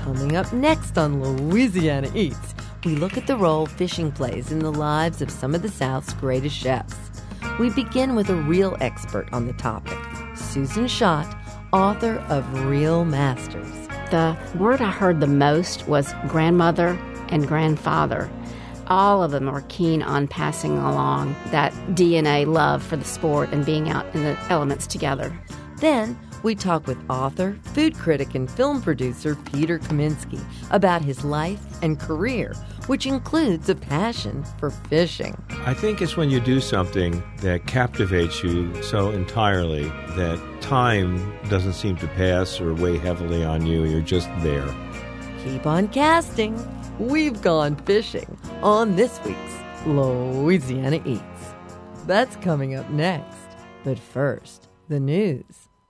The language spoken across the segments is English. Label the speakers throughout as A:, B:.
A: Coming up next on Louisiana Eats, we look at the role fishing plays in the lives of some of the South's greatest chefs. We begin with a real expert on the topic, Susan Schott, author of Real Masters.
B: The word I heard the most was grandmother and grandfather. All of them are keen on passing along that DNA love for the sport and being out in the elements together.
A: Then we talk with author, food critic, and film producer Peter Kaminsky about his life and career, which includes a passion for fishing.
C: I think it's when you do something that captivates you so entirely that time doesn't seem to pass or weigh heavily on you. You're just there.
A: Keep on casting. We've gone fishing on this week's Louisiana Eats. That's coming up next. But first, the news.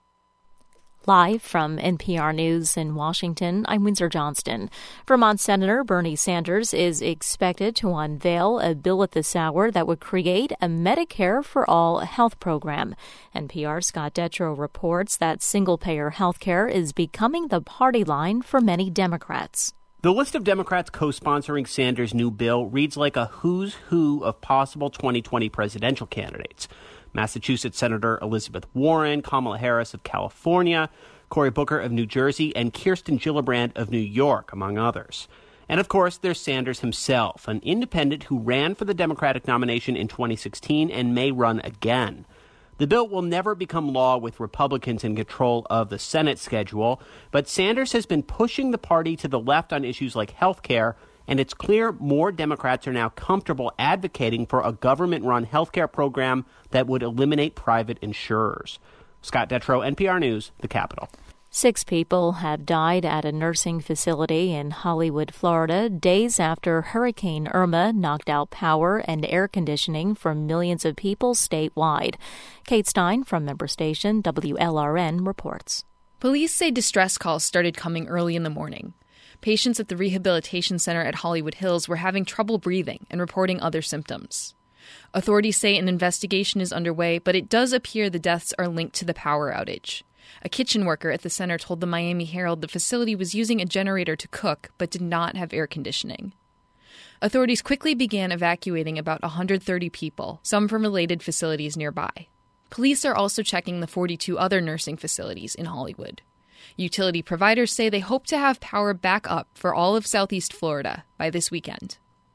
D: Live from NPR News in Washington, I'm Windsor Johnston. Vermont Senator Bernie Sanders is expected to unveil a bill at this hour that would create a Medicare for All health program. NPR's Scott Detrow reports that single-payer health care is becoming the party line for many Democrats.
E: The list of Democrats co-sponsoring Sanders' new bill reads like a who's who of possible 2020 presidential candidates. Massachusetts Senator Elizabeth Warren, Kamala Harris of California, Cory Booker of New Jersey, and Kirsten Gillibrand of New York, among others. And of course, there's Sanders himself, an independent who ran for the Democratic nomination in 2016 and may run again. The bill will never become law with Republicans in control of the Senate schedule, but Sanders has been pushing the party to the left on issues like health care, and it's clear more Democrats are now comfortable advocating for a government-run health care program that would eliminate private insurers. Scott Detrow, NPR News, the Capitol.
D: 6 people have died at a nursing facility in Hollywood, Florida, days after Hurricane Irma knocked out power and air conditioning for millions of people statewide. Kate Stein from member station WLRN reports.
F: Police say distress calls started coming early in the morning. Patients at the rehabilitation center at Hollywood Hills were having trouble breathing and reporting other symptoms. Authorities say an investigation is underway, but it does appear the deaths are linked to the power outage. A kitchen worker at the center told the Miami Herald the facility was using a generator to cook, but did not have air conditioning. Authorities quickly began evacuating about 130 people, some from related facilities nearby. Police are also checking the 42 other nursing facilities in Hollywood. Utility providers say they hope to have power back up for all of Southeast Florida by this weekend.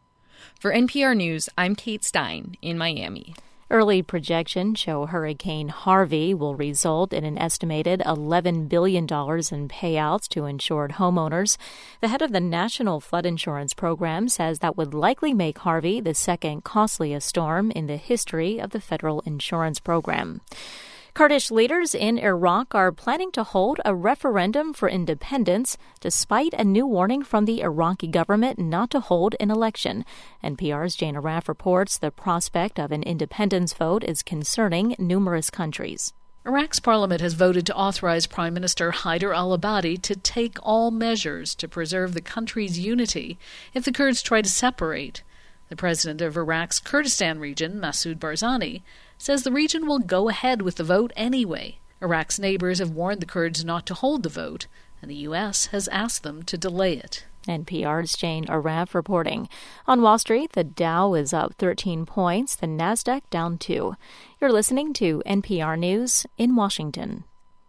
F: For NPR News, I'm Kate Stein in Miami.
D: Early projections show Hurricane Harvey will result in an estimated $11 billion in payouts to insured homeowners. The head of the National Flood Insurance Program says that would likely make Harvey the second costliest storm in the history of the federal insurance program. Kurdish leaders in Iraq are planning to hold a referendum for independence despite a new warning from the Iraqi government not to hold an election. NPR's Jane Arraf reports the prospect of an independence vote is concerning numerous countries.
G: Iraq's parliament has voted to authorize Prime Minister Haider al-Abadi to take all measures to preserve the country's unity if the Kurds try to separate. The president of Iraq's Kurdistan region, Masoud Barzani, says the region will go ahead with the vote anyway. Iraq's neighbors have warned the Kurds not to hold the vote, and the U.S. has asked them to delay it.
D: NPR's Jane Arraf reporting. On Wall Street, the Dow is up 13 points, the Nasdaq down 2. You're listening to NPR News in Washington.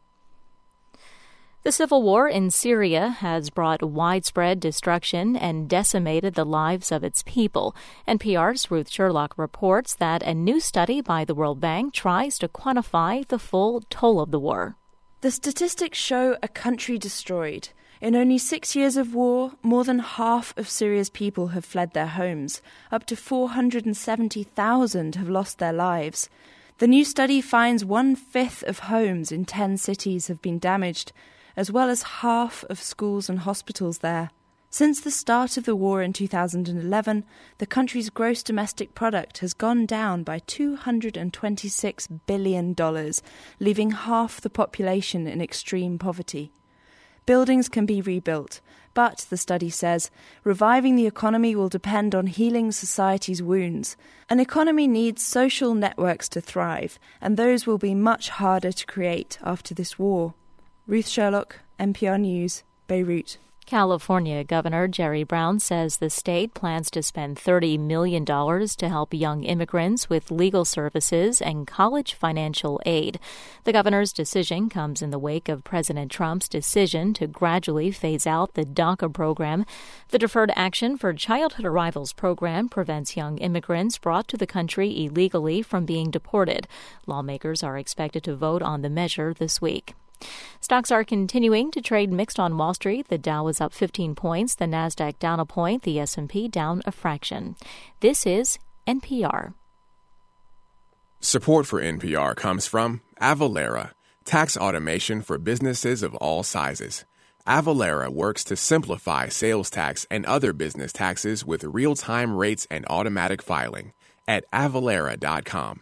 D: The civil war in Syria has brought widespread destruction and decimated the lives of its people. NPR's Ruth Sherlock reports that a new study by the World Bank tries to quantify the full toll of the war.
H: The statistics show a country destroyed. In only 6 years of war, more than half of Syria's people have fled their homes. Up to 470,000 have lost their lives. The new study finds 1/5 of homes in 10 cities have been damaged, as well as half of schools and hospitals there. Since the start of the war in 2011, the country's gross domestic product has gone down by $226 billion, leaving half the population in extreme poverty. Buildings can be rebuilt, but, the study says, reviving the economy will depend on healing society's wounds. An economy needs social networks to thrive, and those will be much harder to create after this war. Ruth Sherlock, NPR News, Beirut.
D: California Governor Jerry Brown says the state plans to spend $30 million to help young immigrants with legal services and college financial aid. The governor's decision comes in the wake of President Trump's decision to gradually phase out the DACA program. The Deferred Action for Childhood Arrivals program prevents young immigrants brought to the country illegally from being deported. Lawmakers are expected to vote on the measure this week. Stocks are continuing to trade mixed on Wall Street. The Dow is up 15 points, the Nasdaq down a point, the S&P down a fraction. This is NPR.
I: Support for NPR comes from Avalara, tax automation for businesses of all sizes. Avalara works to simplify sales tax and other business taxes with real-time rates and automatic filing at avalara.com.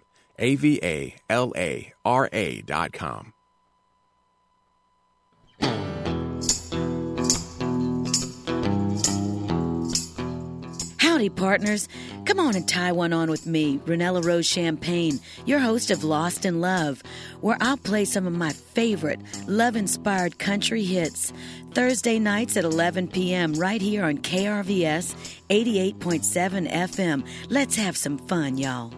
I: AVALARA.com.
J: Howdy, partners. Come on and tie one on with me, Brunella Rose Champagne, your host of Lost in Love, where I'll play some of my favorite love-inspired country hits. Thursday nights at 11 p.m. right here on KRVS 88.7 FM. Let's have some fun, y'all.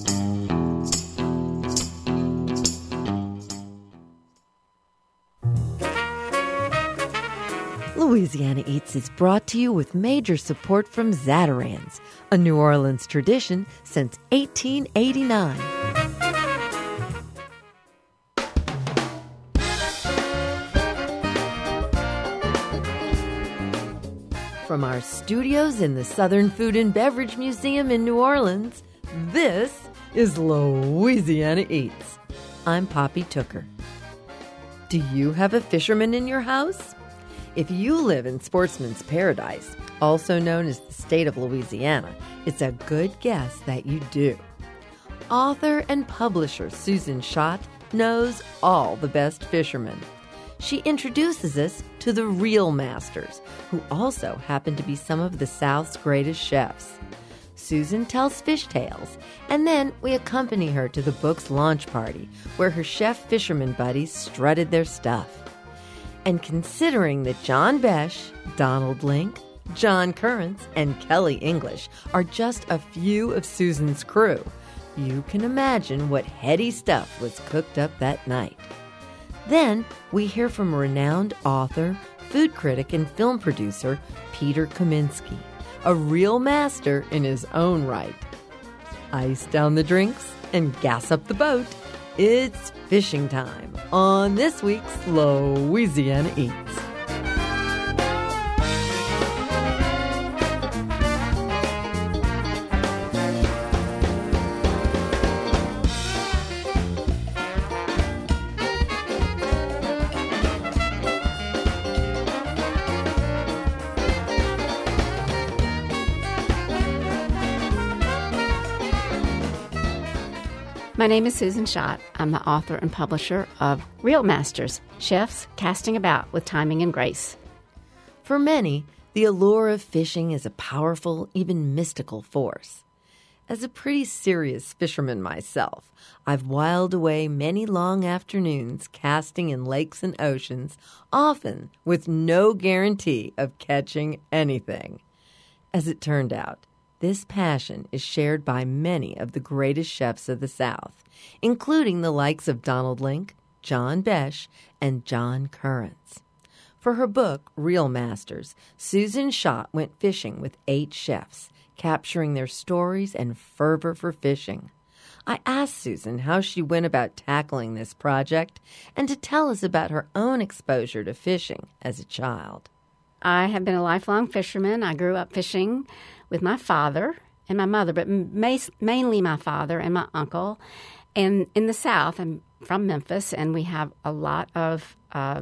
A: Louisiana Eats is brought to you with major support from Zatarain's, a New Orleans tradition since 1889. From our studios in the Southern Food and Beverage Museum in New Orleans, this is Louisiana Eats. I'm Poppy Tooker. Do you have a fisherman in your house? If you live in Sportsman's Paradise, also known as the state of Louisiana, it's a good guess that you do. Author and publisher Susan Schott knows all the best fishermen. She introduces us to the real masters, who also happen to be some of the South's greatest chefs. Susan tells fish tales, and then we accompany her to the book's launch party, where her chef-fisherman buddies strutted their stuff. And considering that John Besh, Donald Link, John Currence, and Kelly English are just a few of Susan's crew, you can imagine what heady stuff was cooked up that night. Then we hear from renowned author, food critic, and film producer Peter Kaminsky, a real master in his own right. Ice down the drinks and gas up the boat. It's fishing time on this week's Louisiana Eats.
B: My name is Susan Schott. I'm the author and publisher of Real Masters, Chefs Casting About with Timing and Grace.
A: For many, the allure of fishing is a powerful, even mystical force. As a pretty serious fisherman myself, I've whiled away many long afternoons casting in lakes and oceans, often with no guarantee of catching anything. As it turned out, this passion is shared by many of the greatest chefs of the South, including the likes of Donald Link, John Besh, and John Currence. For her book, Real Masters, Susan Schott went fishing with 8 chefs, capturing their stories and fervor for fishing. I asked Susan how she went about tackling this project and to tell us about her own exposure to fishing as a child.
B: I have been a lifelong fisherman. I grew up fishing with my father and my mother, but mainly my father and my uncle. And in the South, I'm from Memphis, and we have a lot of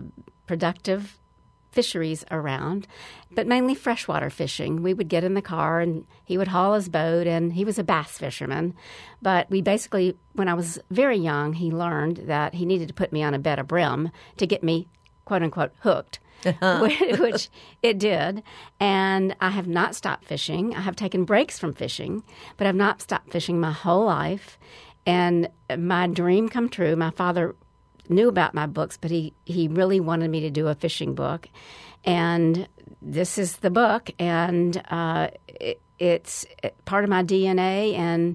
B: productive fisheries around, but mainly freshwater fishing. We would get in the car, and he would haul his boat, and he was a bass fisherman. But we basically, when I was very young, he learned that he needed to put me on a bed of brim to get me, quote-unquote, hooked. Which it did. And I have not stopped fishing. I have taken breaks from fishing, but I've not stopped fishing my whole life. And my dream come true. My father knew about my books, but he really wanted me to do a fishing book. And this is the book, and it's part of my DNA, and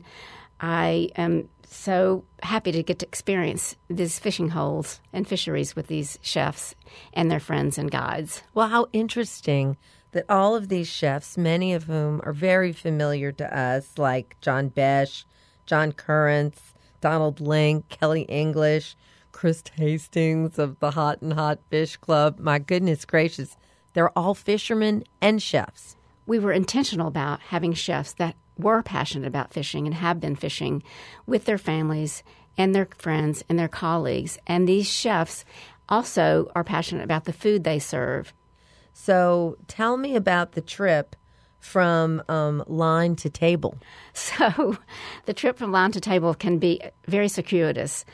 B: I am so happy to get to experience these fishing holes and fisheries with these chefs and their friends and guides.
A: Well, how interesting that all of these chefs, many of whom are very familiar to us, like John Besh, John Currents, Donald Link, Kelly English, Chris Hastings of the Hot and Hot Fish Club. My goodness gracious, they're all fishermen and chefs.
B: We were intentional about having chefs that were passionate about fishing and have been fishing with their families and their friends and their colleagues. And these chefs also are passionate about the food they serve.
A: So tell me about the trip from line to table.
B: So the trip from line to table can be very circuitous.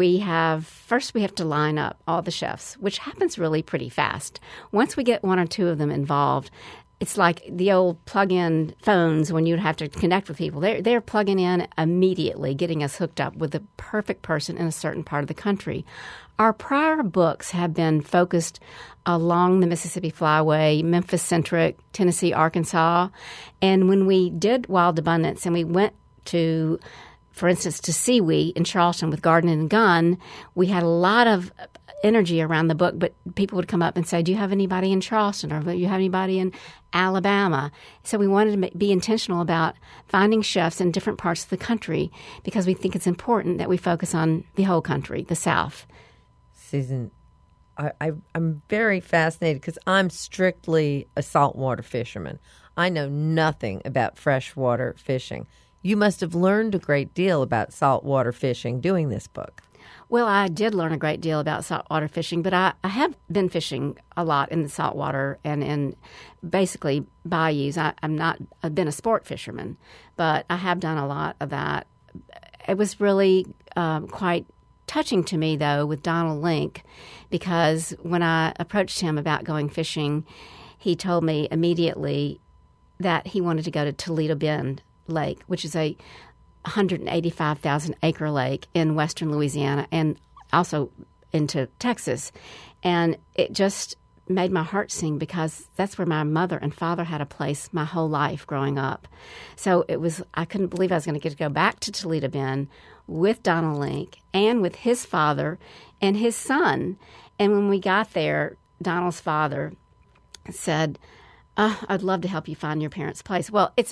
B: First we have to line up all the chefs, which happens really pretty fast. Once we get one or two of them involved, it's like the old plug-in phones when you'd have to connect with people. They're plugging in immediately, getting us hooked up with the perfect person in a certain part of the country. Our prior books have been focused along the Mississippi Flyway, Memphis-centric, Tennessee, Arkansas. And when we did Wild Abundance and we went to, for instance, to Seawee in Charleston with Garden and Gun, we had a lot of energy around the book, but people would come up and say, do you have anybody in Charleston, or do you have anybody in Alabama? So we wanted to be intentional about finding chefs in different parts of the country because we think it's important that we focus on the whole country, the South.
A: Susan, I'm very fascinated because I'm strictly a saltwater fisherman. I know nothing about freshwater fishing. You must have learned a great deal about saltwater fishing doing this book.
B: Well, I did learn a great deal about saltwater fishing, but I have been fishing a lot in the saltwater and in basically bayous. I've been a sport fisherman, but I have done a lot of that. It was really quite touching to me, though, with Donald Link, because when I approached him about going fishing, he told me immediately that he wanted to go to Toledo Bend Lake, which is a 185,000-acre lake in western Louisiana and also into Texas. And it just made my heart sing because that's where my mother and father had a place my whole life growing up. So I couldn't believe I was going to get to go back to Toledo Bend with Donald Link and with his father and his son. And when we got there, Donald's father said, I'd love to help you find your parents' place. Well, it's a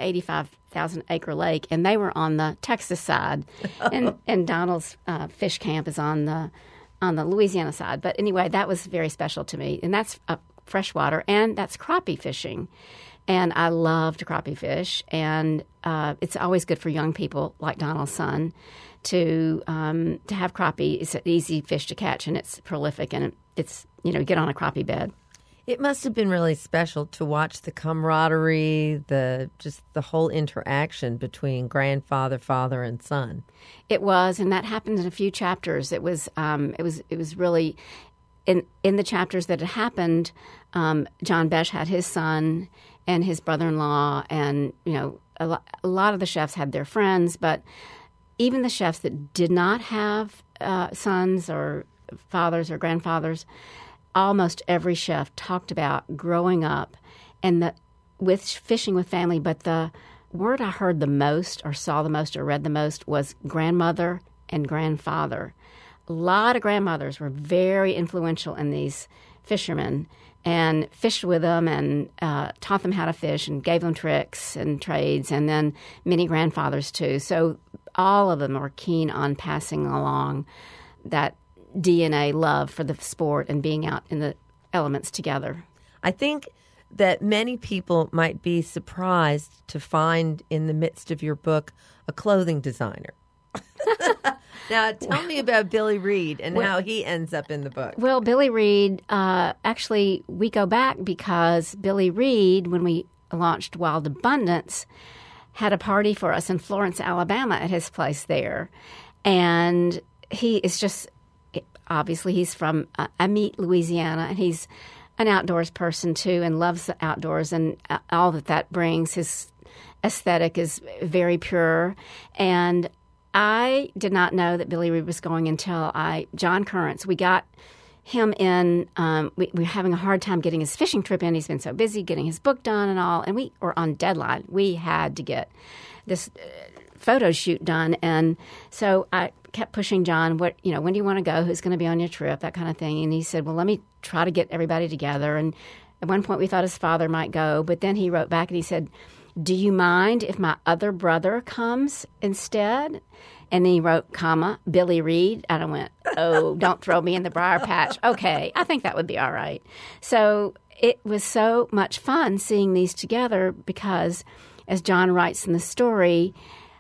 B: 185,000-acre lake, and they were on the Texas side, and Donald's fish camp is on the Louisiana side. But anyway, that was very special to me, and that's freshwater, and that's crappie fishing. And I love to crappie fish, and it's always good for young people like Donald's son to have crappie. It's an easy fish to catch, and it's prolific, and it's, get on a crappie bed.
A: It must have been really special to watch the camaraderie, the whole interaction between grandfather, father, and son.
B: It was, and that happened in a few chapters. It was really in the chapters that had happened. John Besh had his son and his brother-in-law, and a lot of the chefs had their friends, but even the chefs that did not have sons or fathers or grandfathers. Almost every chef talked about growing up and with fishing with family, but the word I heard the most or saw the most or read the most was grandmother and grandfather. A lot of grandmothers were very influential in these fishermen and fished with them and taught them how to fish and gave them tricks and trades, and then many grandfathers too. So all of them were keen on passing along that DNA love for the sport and being out in the elements together.
A: I think that many people might be surprised to find in the midst of your book a clothing designer. Now, tell me about Billy Reed and how he ends up in the book.
B: Well, Billy Reed, actually, we go back because Billy Reed, when we launched Wild Abundance, had a party for us in Florence, Alabama at his place there. And he is just... Obviously, he's from Amite, Louisiana, and he's an outdoors person, too, and loves the outdoors and all that brings. His aesthetic is very pure. And I did not know that Billy Reed was going until John Currents. We got him in. We were having a hard time getting his fishing trip in. He's been so busy getting his book done and all, and we were on deadline. We had to get this photo shoot done, and so I kept pushing John. When do you want to go? Who's going to be on your trip? That kind of thing. And he said, well, let me try to get everybody together. And at one point we thought his father might go, but then he wrote back and he said, do you mind if my other brother comes instead? And then he wrote, Billy Reed. And I went, oh, don't throw me in the briar patch. Okay, I think that would be all right. So it was so much fun seeing these together because, as John writes in the story,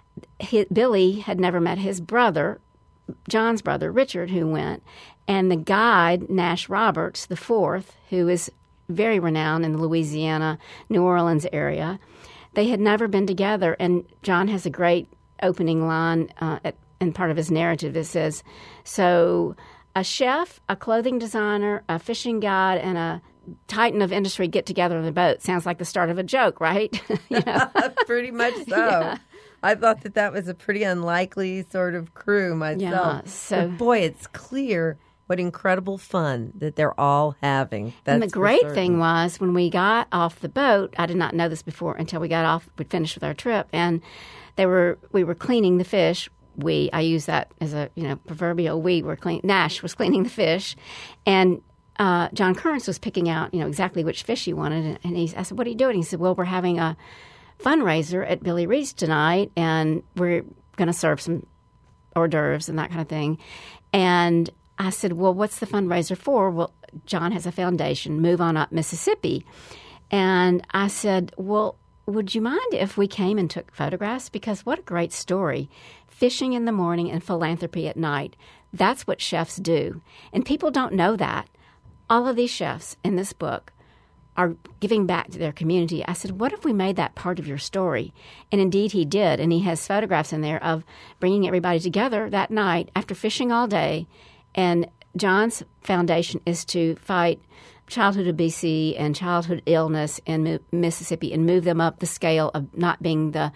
B: Billy had never met his brother, John's brother, Richard, who went. And the guide, Nash Roberts, the fourth, who is very renowned in the Louisiana, New Orleans area, they had never been together. And John has a great opening line in part of his narrative that says, so a chef, a clothing designer, a fishing guide, and a titan of industry get together on the boat. Sounds like the start of a joke, right?
A: Pretty much so.
B: Yeah.
A: I thought that was a pretty unlikely sort of crew myself.
B: Yeah,
A: but boy, it's clear what incredible fun that they're all having.
B: And the great thing was when we got off the boat, I did not know this before until we got off, we'd finished with our trip, and we were cleaning the fish. I use that as a proverbial we were cleaning. Nash was cleaning the fish, and John Kearns was picking out exactly which fish he wanted. And I said, what are you doing? He said, well, we're having a fundraiser at Billy Reed's tonight, and we're going to serve some hors d'oeuvres and that kind of thing. And I said, well, what's the fundraiser for? Well, John has a foundation, Move On Up Mississippi. And I said, well, would you mind if we came and took photographs? Because what a great story. Fishing in the morning and philanthropy at night. That's what chefs do. And people don't know that. All of these chefs in this book are giving back to their community. I said, what if we made that part of your story? And indeed he did. And he has photographs in there of bringing everybody together that night after fishing all day. And John's foundation is to fight childhood obesity and childhood illness in Mississippi and move them up the scale of not being the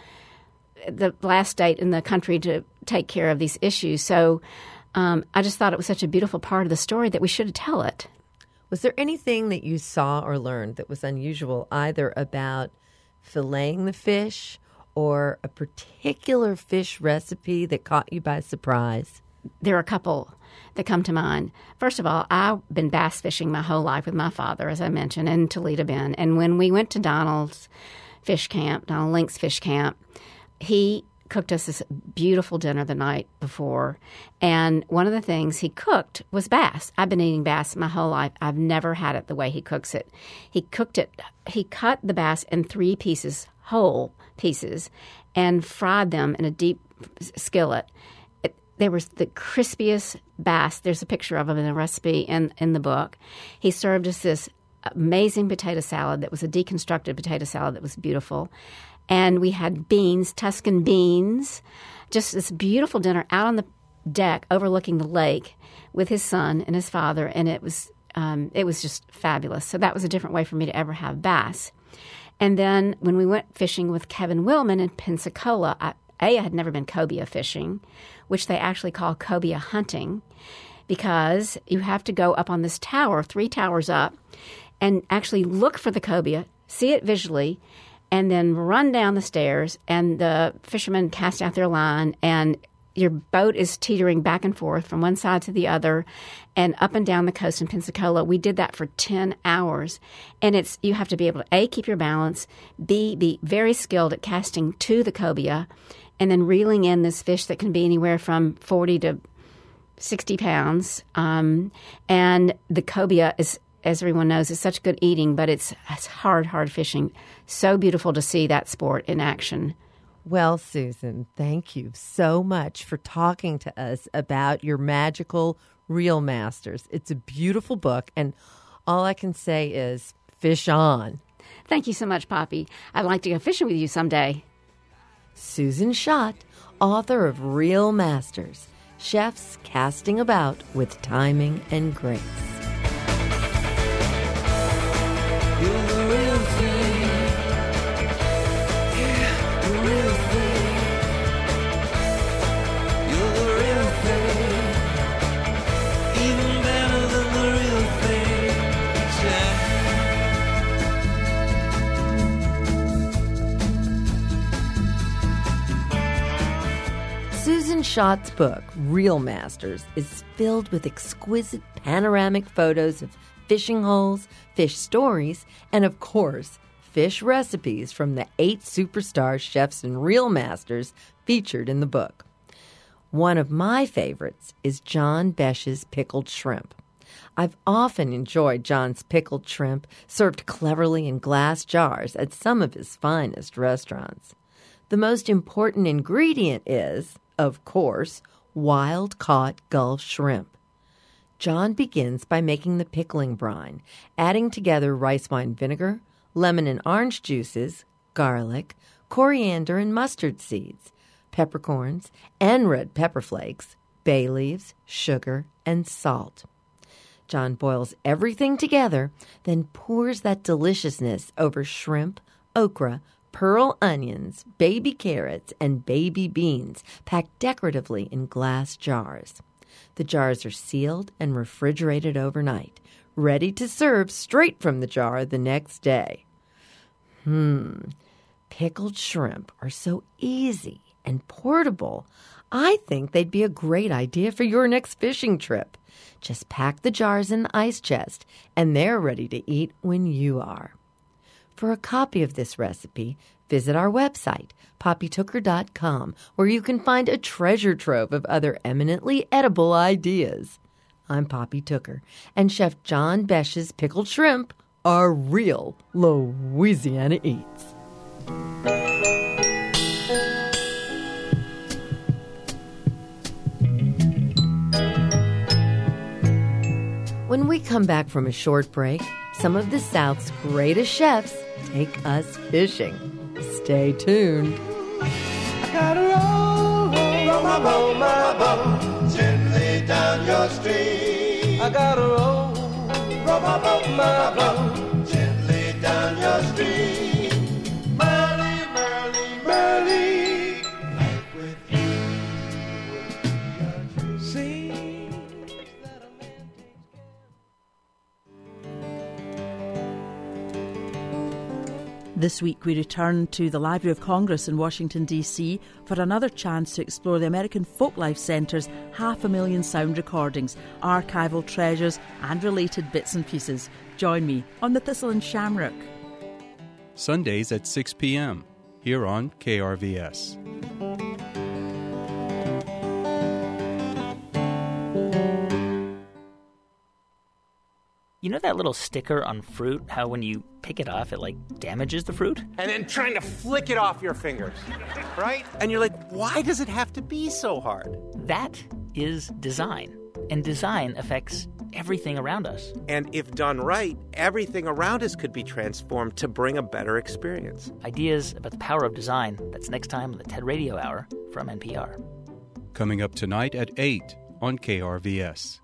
B: last state in the country to take care of these issues. So I just thought it was such a beautiful part of the story that we should tell it.
A: Was there anything that you saw or learned that was unusual, either about filleting the fish or a particular fish recipe that caught you by surprise?
B: There are a couple that come to mind. First of all, I've been bass fishing my whole life with my father, as I mentioned, in Toledo Bend. And when we went to Donald Link's fish camp, he cooked us this beautiful dinner the night before. And one of the things he cooked was bass. I've been eating bass my whole life. I've never had it the way he cooks it. He cut the bass in 3 pieces, whole pieces, and fried them in a deep skillet. They were the crispiest bass. There's a picture of them in the recipe in the book. He served us this amazing potato salad that was a deconstructed potato salad that was beautiful. And we had beans, Tuscan beans, just this beautiful dinner out on the deck overlooking the lake with his son and his father. And it was just fabulous. So that was a different way for me to ever have bass. And then when we went fishing with Kevin Willman in Pensacola, I had never been cobia fishing, which they actually call cobia hunting, because you have to go up on this tower, 3 towers up, and actually look for the cobia, see it visually, and then run down the stairs, and the fishermen cast out their line, and your boat is teetering back and forth from one side to the other and up and down the coast in Pensacola. We did that for 10 hours. And you have to be able to, A, keep your balance, B, be very skilled at casting to the cobia, and then reeling in this fish that can be anywhere from 40 to 60 pounds. And the cobia is, as everyone knows, is such good eating, but it's hard fishing. So beautiful to see that sport in action.
A: Well, Susan, thank you so much for talking to us about your magical Reel Masters. It's a beautiful book, and all I can say is fish on.
B: Thank you so much, Poppy. I'd like to go fishing with you someday.
A: Susan Schott, author of Reel Masters, Chefs Casting About with Timing and Grace.
K: You're the real thing. Yeah, the real thing. You're the real thing. Even better than the real
A: Schott's book, Reel Masters, is filled with exquisite panoramic photos of fishing holes, fish stories, and of course, fish recipes from the 8 superstar chefs and reel masters featured in the book. One of my favorites is John Besch's pickled shrimp. I've often enjoyed John's pickled shrimp served cleverly in glass jars at some of his finest restaurants. The most important ingredient is, of course, wild-caught Gulf shrimp. John begins by making the pickling brine, adding together rice wine vinegar, lemon and orange juices, garlic, coriander and mustard seeds, peppercorns and red pepper flakes, bay leaves, sugar, and salt. John boils everything together, then pours that deliciousness over shrimp, okra, pearl onions, baby carrots, and baby beans packed decoratively in glass jars. The jars are sealed and refrigerated overnight, ready to serve straight from the jar the next day. Pickled shrimp are so easy and portable. I think they'd be a great idea for your next fishing trip. Just pack the jars in the ice chest, and they're ready to eat when you are. For a copy of this recipe, visit our website, poppytooker.com, where you can find a treasure trove of other eminently edible ideas. I'm Poppy Tooker, and Chef John Besch's pickled shrimp are real Louisiana eats. When we come back from a short break, some of the South's greatest chefs take us fishing. Stay tuned.
K: I gotta roll my boat gently down your stream. I gotta roll my boat gently down your stream. Merrily, merrily, merrily, life with you would be a dream. Seems that a man
L: This week we return to the Library of Congress in Washington, D.C. for another chance to explore the American Folklife Center's 500,000 sound recordings, archival treasures and related bits and pieces. Join me on the Thistle and Shamrock.
M: Sundays at 6 p.m. here on KRVS.
N: You know that little sticker on fruit, how when you pick it off, it damages the fruit?
O: And then trying to flick it off your fingers, right? And you're like, why does it have to be so hard?
N: That is design. And design affects everything around us.
O: And if done right, everything around us could be transformed to bring a better experience.
N: Ideas about the power of design. That's next time on the TED Radio Hour from NPR.
M: Coming up tonight at 8 on KRVS.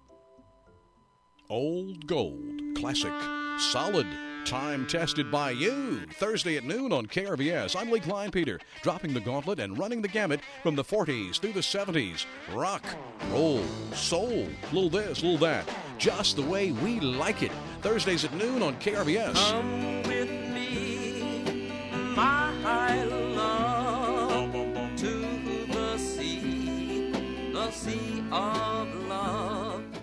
P: Old Gold, classic, solid, time-tested by you. Thursday at noon on KRVS. I'm Lee Kleinpeter, dropping the gauntlet and running the gamut from the 40s through the 70s. Rock, roll, soul, little this, little that. Just the way we like it. Thursdays at noon on KRVS.
K: Come with me, my love, to the sea of love.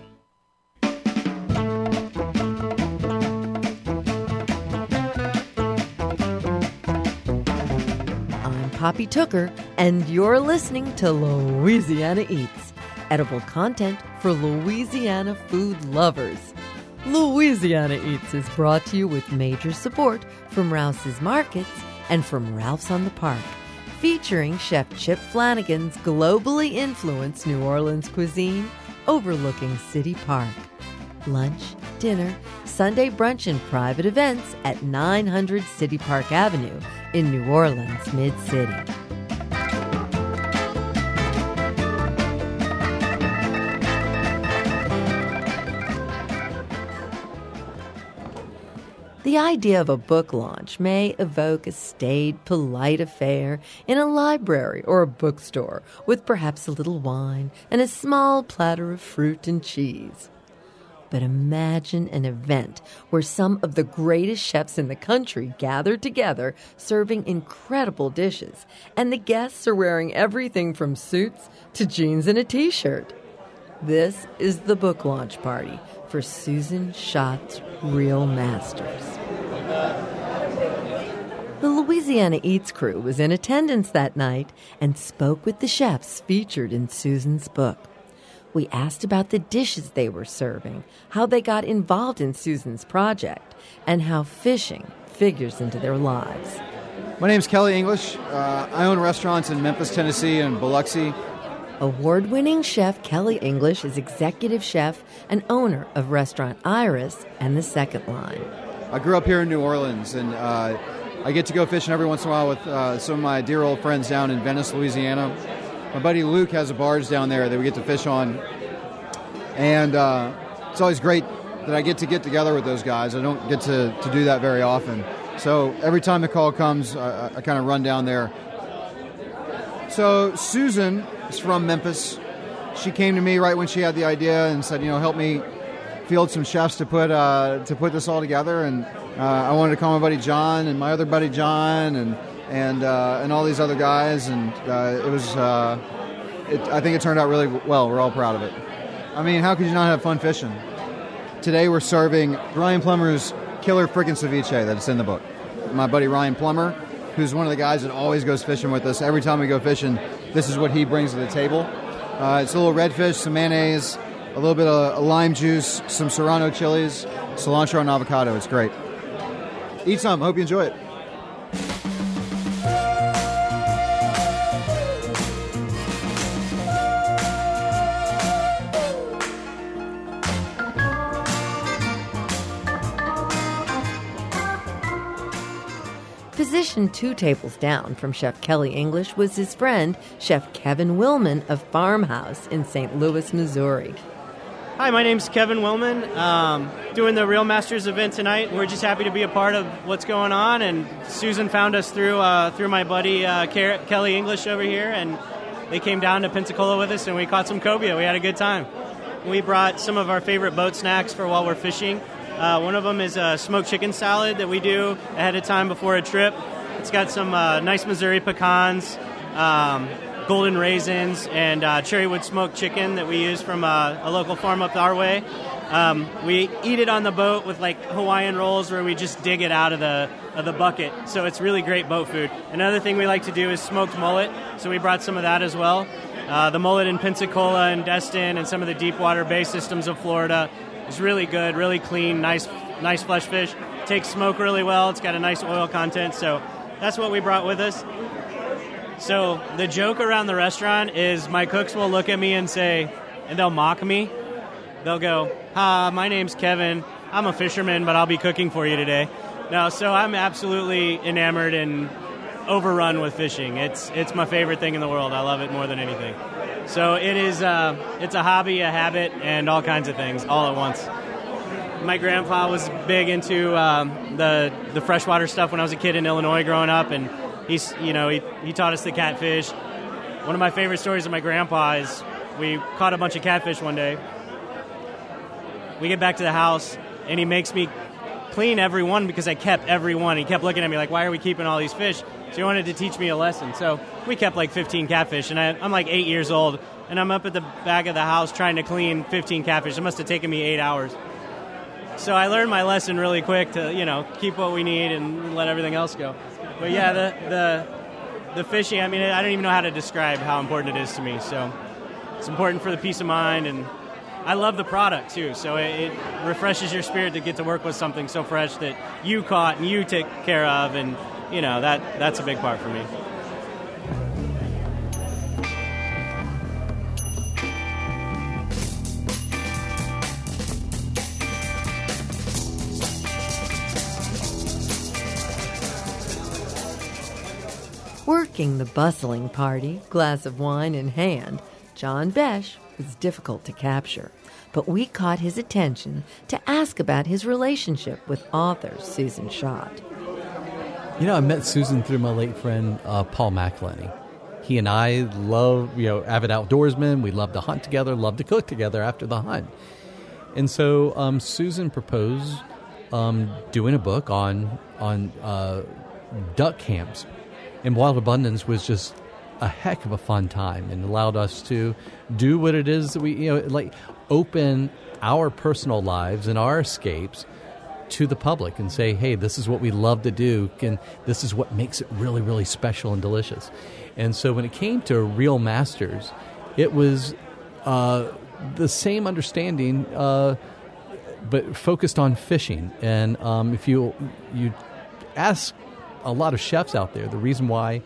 A: Poppy Tooker, and you're listening to Louisiana Eats, edible content for Louisiana food lovers. Louisiana Eats is brought to you with major support from Rouse's Markets and from Ralph's on the Park, featuring Chef Chip Flanagan's globally influenced New Orleans cuisine overlooking City Park. Lunch, dinner, Sunday brunch, and private events at 900 City Park Avenue in New Orleans, Mid-City. The idea of a book launch may evoke a staid, polite affair in a library or a bookstore with perhaps a little wine and a small platter of fruit and cheese. But imagine an event where some of the greatest chefs in the country gather together serving incredible dishes, and the guests are wearing everything from suits to jeans and a t-shirt. This is the book launch party for Susan Schott's Real Masters. The Louisiana Eats crew was in attendance that night and spoke with the chefs featured in Susan's book. We asked about the dishes they were serving, how they got involved in Susan's project, and how fishing figures into their lives.
Q: My name's Kelly English. I own restaurants in Memphis, Tennessee, and Biloxi.
A: Award-winning chef Kelly English is executive chef and owner of restaurant Iris and The Second Line.
Q: I grew up here in New Orleans, and I get to go fishing every once in a while with some of my dear old friends down in Venice, Louisiana. My buddy Luke has a barge down there that we get to fish on, and it's always great that I get together with those guys. I don't get to do that very often. So every time the call comes, I kind of run down there. So Susan is from Memphis. She came to me right when she had the idea and said, help me field some chefs to put this all together. And I wanted to call my buddy John and my other buddy John and all these other guys. And it was, I think it turned out really well. We're all proud of it. I mean, how could you not have fun fishing? Today we're serving Ryan Plummer's killer frickin' ceviche that's in the book. My buddy Ryan Plummer, who's one of the guys that always goes fishing with us. Every time we go fishing, this is what he brings to the table. It's a little redfish, some mayonnaise, a little bit of lime juice, some serrano chilies, cilantro and avocado. It's great. Eat some. Hope you enjoy it.
A: Positioned 2 tables down from Chef Kelly English was his friend, Chef Kevin Willman of Farmhouse in St. Louis, Missouri.
R: Hi, my name's Kevin Willman. Doing the Real Masters event tonight. We're just happy to be a part of what's going on, and Susan found us through my buddy Kelly English over here, and they came down to Pensacola with us, and we caught some cobia. We had a good time. We brought some of our favorite boat snacks for while we're fishing. One of them is a smoked chicken salad that we do ahead of time before a trip. It's got some nice Missouri pecans, golden raisins, and cherrywood smoked chicken that we use from a local farm up our way. We eat it on the boat with like Hawaiian rolls where we just dig it out of the bucket. So it's really great boat food. Another thing we like to do is smoked mullet. So we brought some of that as well. The mullet in Pensacola and Destin and some of the deep water bay systems of Florida is really good, really clean, nice flesh fish. Takes smoke really well. It's got a nice oil content. So that's what we brought with us. So the joke around the restaurant is my cooks will look at me and say, and they'll mock me. They'll go, my name's Kevin. I'm a fisherman, but I'll be cooking for you today. No, so I'm absolutely enamored and overrun with fishing. It's my favorite thing in the world. I love it more than anything. So it is. It's a hobby, a habit, and all kinds of things all at once. My grandpa was big into the freshwater stuff when I was a kid in Illinois growing up, and he taught us the catfish. One of my favorite stories of my grandpa is we caught a bunch of catfish one day. We get back to the house, and he makes me clean every one because I kept every one. He kept looking at me like, why are we keeping all these fish? So he wanted to teach me a lesson. So we kept like 15 catfish, and I'm like 8 years old, and I'm up at the back of the house trying to clean 15 catfish. It must have taken me 8 hours. So I learned my lesson really quick to, keep what we need and let everything else go. But yeah, the fishing, I mean, I don't even know how to describe how important it is to me. So it's important for the peace of mind, and I love the product too. So it refreshes your spirit to get to work with something so fresh that you caught and you take care of, and that's a big part for me.
A: Working the bustling party, glass of wine in hand, John Besh was difficult to capture, but we caught his attention to ask about his relationship with author Susan Schott.
S: I met Susan through my late friend Paul McElhenney. He and I love, avid outdoorsmen. We love to hunt together, love to cook together after the hunt. And so Susan proposed doing a book on duck camps. And Wild Abundance was just a heck of a fun time and allowed us to do what it is that we, like open our personal lives and our escapes to the public and say, hey, this is what we love to do, and this is what makes it really, really special and delicious. And so when it came to Real Masters, it was the same understanding, but focused on fishing. And if you ask a lot of chefs out there, the reason why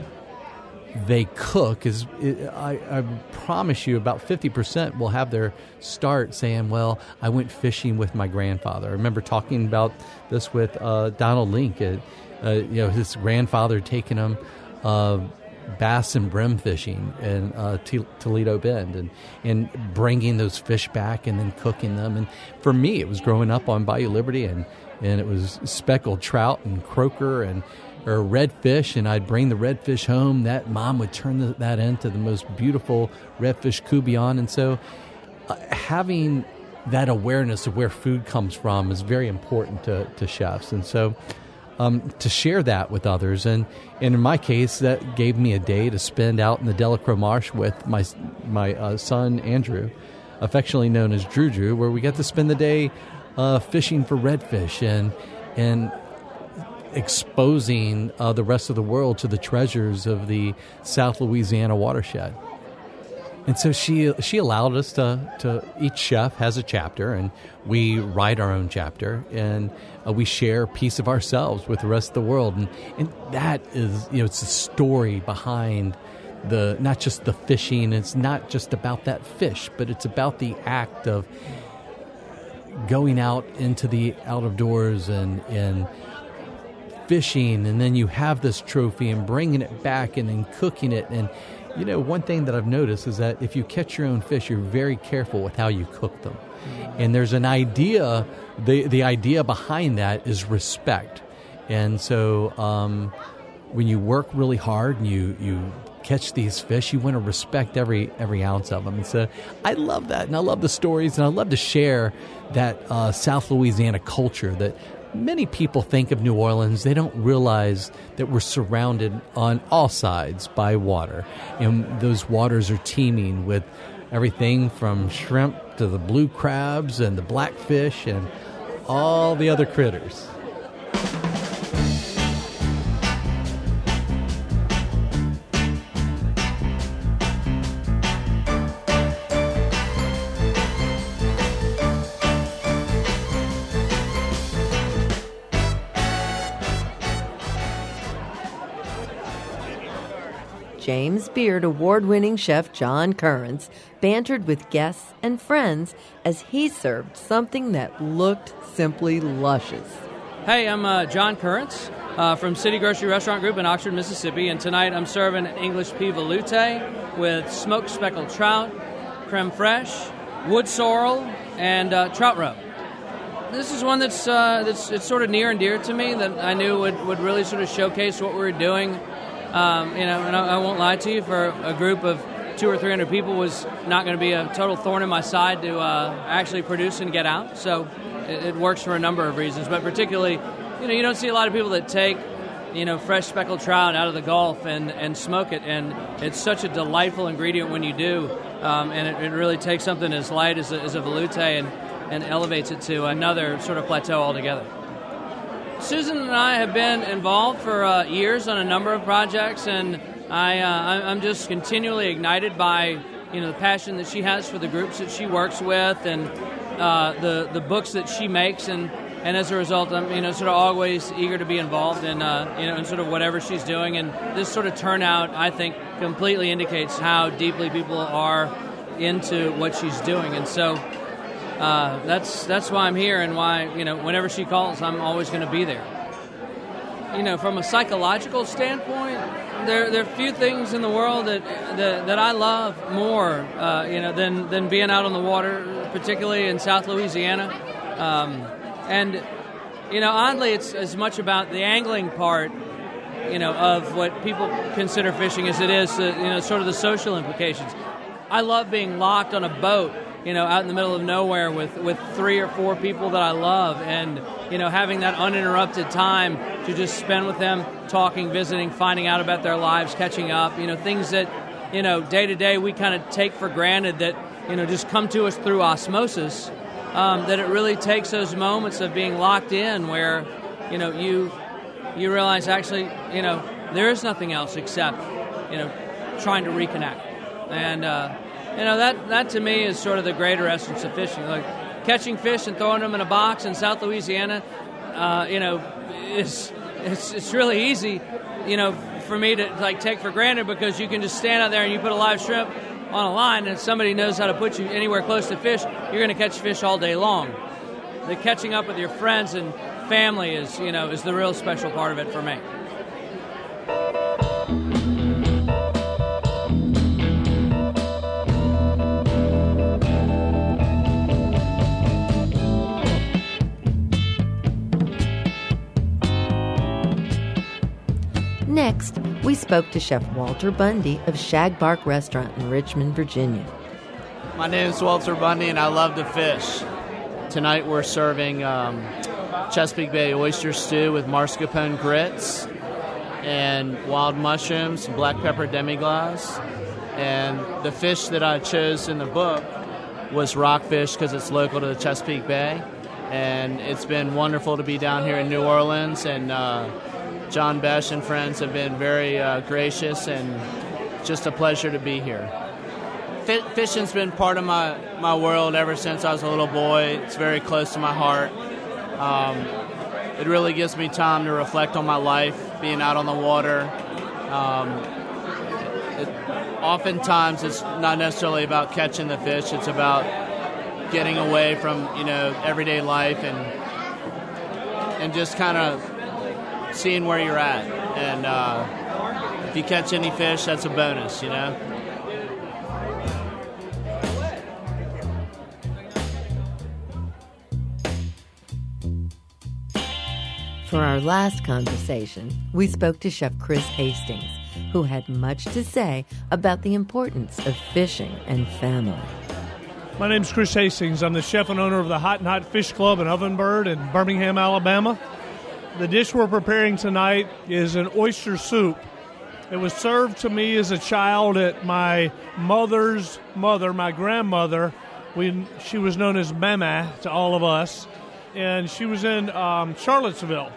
S: they cook is, I promise you, about 50% will have their start saying, well, I went fishing with my grandfather. I remember talking about this with Donald Link. His grandfather taking him bass and brim fishing in Toledo Bend and bringing those fish back and then cooking them. And for me, it was growing up on Bayou Liberty, and it was speckled trout and croaker or redfish, and I'd bring the redfish home. That mom would turn that into the most beautiful redfish coubillon. And so having that awareness of where food comes from is very important to chefs. And so to share that with others, and in my case, that gave me a day to spend out in the Delacroix Marsh with my son, Andrew, affectionately known as Drew, where we got to spend the day fishing for redfish and exposing the rest of the world to the treasures of the South Louisiana watershed. And so she allowed us to each chef has a chapter, and we write our own chapter, and we share a piece of ourselves with the rest of the world. And that is, it's a story behind not just the fishing. It's not just about that fish, but it's about the act of going out into the out of doors and fishing, and then you have this trophy and bringing it back and then cooking it. And one thing that I've noticed is that if you catch your own fish, you're very careful with how you cook them. And there's an idea, the idea behind that is respect. And so when you work really hard and you catch these fish, you want to respect every ounce of them. And so I love that, and I love the stories, and I love to share that South Louisiana culture that many people think of New Orleans. They don't realize that we're surrounded on all sides by water, and those waters are teeming with everything from shrimp to the blue crabs and the blackfish and all the other critters.
A: James Beard award-winning chef John Currence bantered with guests and friends as he served something that looked simply luscious.
T: Hey, I'm John Currence from City Grocery Restaurant Group in Oxford, Mississippi, and tonight I'm serving an English pea veloute with smoked speckled trout, creme fraiche, wood sorrel, and trout roe. This is one that's it's sort of near and dear to me, that I knew would really sort of showcase what we were doing. And I won't lie to you, for a group of 200 or 300 people was not going to be a total thorn in my side to actually produce and get out. So it works for a number of reasons, but particularly, you don't see a lot of people that take, fresh speckled trout out of the Gulf and smoke it, and it's such a delightful ingredient when you do, and it really takes something as light as a veloute and elevates it to another sort of plateau altogether. Susan and I have been involved for years on a number of projects, and I'm just continually ignited by the passion that she has for the groups that she works with, and the books that she makes, and as a result, I'm sort of always eager to be involved in in sort of whatever she's doing. And this sort of turnout, I think, completely indicates how deeply people are into what she's doing, and so. That's why I'm here, and why whenever she calls, I'm always going to be there. From a psychological standpoint, there are few things in the world that I love more than being out on the water, particularly in South Louisiana. And oddly, it's as much about the angling part of what people consider fishing as it is sort of the social implications. I love being locked on a boat out in the middle of nowhere with 3 or 4 people that I love, and having that uninterrupted time to just spend with them, talking, visiting, finding out about their lives, catching up, things that day to day we kind of take for granted that just come to us through osmosis, that it really takes those moments of being locked in where you realize actually there is nothing else except trying to reconnect. And that to me is sort of the greater essence of fishing. Like catching fish and throwing them in a box in South Louisiana, it's really easy, for me to take for granted, because you can just stand out there and you put a live shrimp on a line, and if somebody knows how to put you anywhere close to fish, you're going to catch fish all day long. The catching up with your friends and family is the real special part of it for me.
A: Next, we spoke to Chef Walter Bundy of Shag Bark Restaurant in Richmond, Virginia.
U: My name is Walter Bundy, and I love to fish. Tonight we're serving Chesapeake Bay oyster stew with mascarpone grits and wild mushrooms, black pepper demi-glace. And the fish that I chose in the book was rockfish because it's local to the Chesapeake Bay. And it's been wonderful to be down here in New Orleans, and John Besh and friends have been very gracious, and just a pleasure to be here. Fishing's been part of my world ever since I was a little boy. It's very close to my heart. It really gives me time to reflect on my life, being out on the water. Oftentimes it's not necessarily about catching the fish, it's about getting away from everyday life and just kind of seeing where you're at, and if you catch any fish, that's a bonus,
A: For our last conversation, we spoke to Chef Chris Hastings, who had much to say about the importance of fishing and family.
V: My name's Chris Hastings. I'm the chef and owner of the Hot and Hot Fish Club in Ovenbird in Birmingham, Alabama. The dish we're preparing tonight is an oyster soup. It was served to me as a child at my mother's mother, my grandmother. She was known as Mama to all of us, and she was in Charlottesville.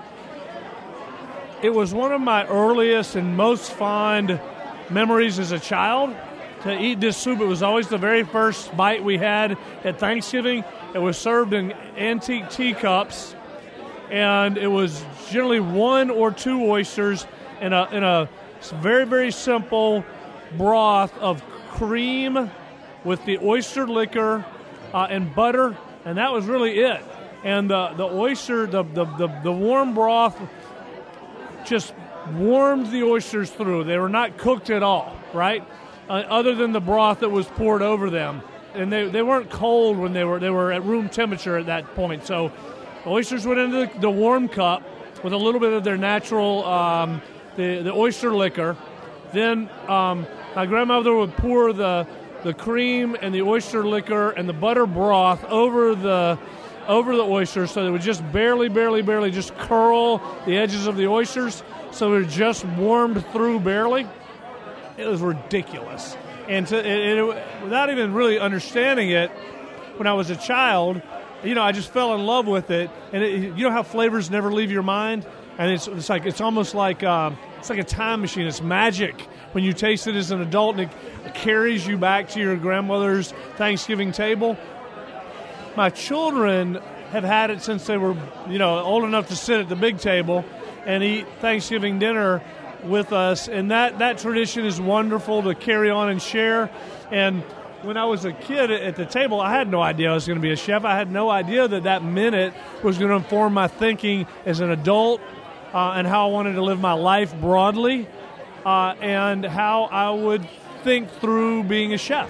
V: It was one of my earliest and most fond memories as a child to eat this soup. It was always the very first bite we had at Thanksgiving. It was served in antique teacups, and it was generally 1 or 2 oysters in a very, very simple broth of cream with the oyster liquor and butter, and that was really it. And the oyster, the warm broth just warmed the oysters through. They were not cooked at all, right? Other than the broth that was poured over them. And they weren't cold when they were at room temperature at that point. So the oysters went into the warm cup with a little bit of their natural, the oyster liquor. Then my grandmother would pour the cream and the oyster liquor and the butter broth over the oysters, so they would just barely just curl the edges of the oysters, so they're just warmed through barely. It was ridiculous. And without even really understanding it, when I was a child, I just fell in love with it. And how flavors never leave your mind? And it's almost like it's like a time machine. It's magic when you taste it as an adult, and it carries you back to your grandmother's Thanksgiving table. My children have had it since they were, old enough to sit at the big table and eat Thanksgiving dinner with us, and that tradition is wonderful to carry on and share. And when I was a kid at the table, I had no idea I was going to be a chef. I had no idea that minute was going to inform my thinking as an adult, and how I wanted to live my life broadly, and how I would think through being a chef.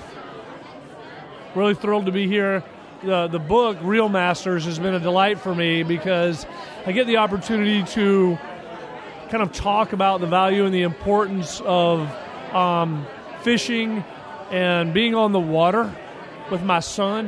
V: Really thrilled to be here. The book, Real Masters, has been a delight for me because I get the opportunity to kind of talk about the value and the importance of fishing and being on the water, with my son.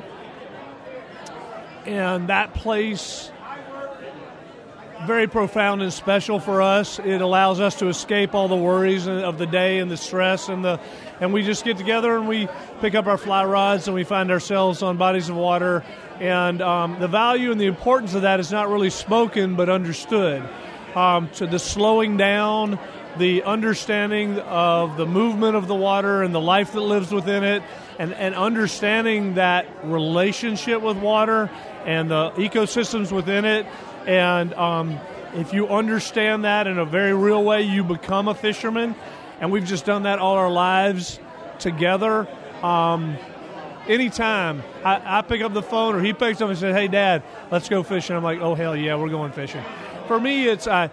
V: And that place, very profound and special for us. It allows us to escape all the worries of the day and the stress, and we just get together and we pick up our fly rods and we find ourselves on bodies of water. And the value and the importance of that is not really spoken but understood. So the slowing down, the understanding of the movement of the water and the life that lives within it, and understanding that relationship with water and the ecosystems within it. And if you understand that in a very real way, you become a fisherman. And we've just done that all our lives together. Anytime I pick up the phone or he picks up and says, "Hey, Dad, let's go fishing," I'm like, "Oh, hell yeah, we're going fishing." For me, it's I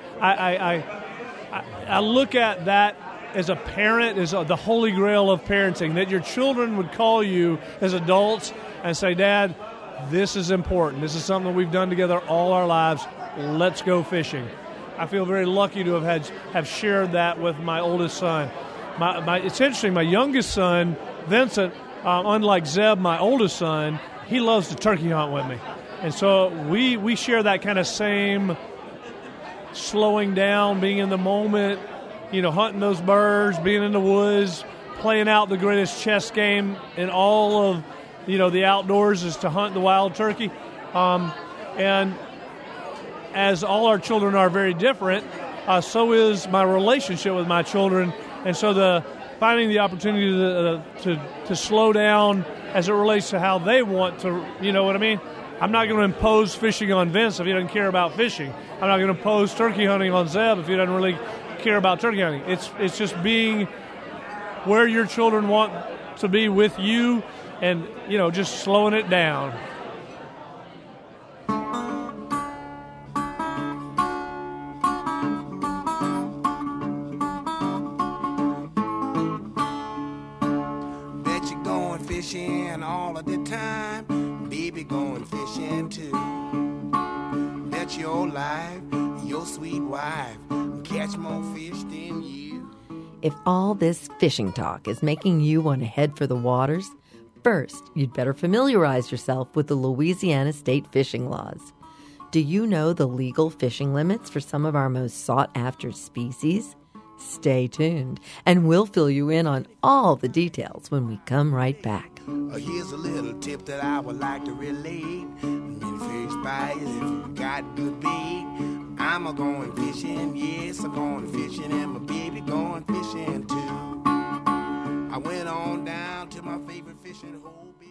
V: look at that as a parent, as the holy grail of parenting, that your children would call you as adults and say, "Dad, this is important. This is something we've done together all our lives. Let's go fishing." I feel very lucky to have shared that with my oldest son. It's interesting. My youngest son, Vincent, unlike Zeb, my oldest son, he loves to turkey hunt with me, and so we share that kind of same slowing down, being in the moment, hunting those birds, being in the woods, playing out the greatest chess game in all of the outdoors is to hunt the wild turkey. And as all our children are very different, so is my relationship with my children. And so finding the opportunity to slow down as it relates to how they want to, you know what I mean? I'm not going to impose fishing on Vince if he doesn't care about fishing. I'm not going to impose turkey hunting on Zeb if he doesn't really care about turkey hunting. It's just being where your children want to be with you, and just slowing it down.
C: Bet you're going fishing all of the time, baby, going fishing too. Bet your life, your sweet wife, catch more fish than you.
A: If all this fishing talk is making you want to head for the waters, first, you'd better familiarize yourself with the Louisiana state fishing laws. Do you know the legal fishing limits for some of our most sought-after species? Stay tuned, and we'll fill you in on all the details when we come right back.
C: Here's a little tip that I would like to relate. Many fish buyers, if you got good bait, I'm a-going fishing, yes, I'm going fishing, and my baby going fishing too. I went on down to my favorite fishing hole, baby.